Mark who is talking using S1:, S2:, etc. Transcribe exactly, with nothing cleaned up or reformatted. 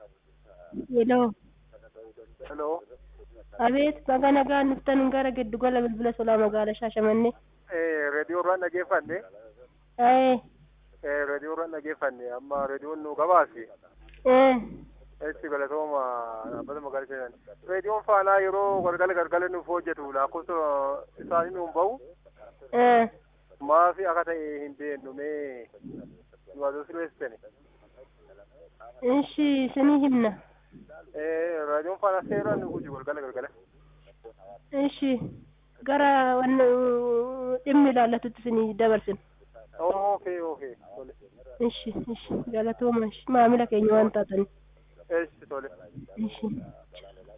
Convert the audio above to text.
S1: Hello.
S2: Hello.
S1: Abeet baga nagaan dhuftan gara giddu gala bilbila Solaa magaalaa Shaashamannee.
S2: Eh, radio irraan dhaggeeffanne.
S1: Eh.
S2: Eh, radio irraan dhaggeeffanne. Amma radioon nu gabaasi.
S1: Eh.
S2: Itti galatooma dhaabbata magaalaa Shaashamannee. Radioon faanaa yeroo gargala gargala nuuf hojjetu lakkoofsa isaanii nuun bahu.
S1: Eh.
S2: Maafi akka ta'e hin beeknu mee nu adoosireessitani.
S1: Ishi isinii himna.
S2: Eh, radioon faanaa seeraan nu guji gargala gargala.
S1: Ishi gara wanna dhimmi ilaallatutti isinii dabarsin.
S2: Okay, okay.
S1: Ishi ishi galatooma ishi maamila keenya waan taataniif.
S2: Ishi tole.
S1: Ishi.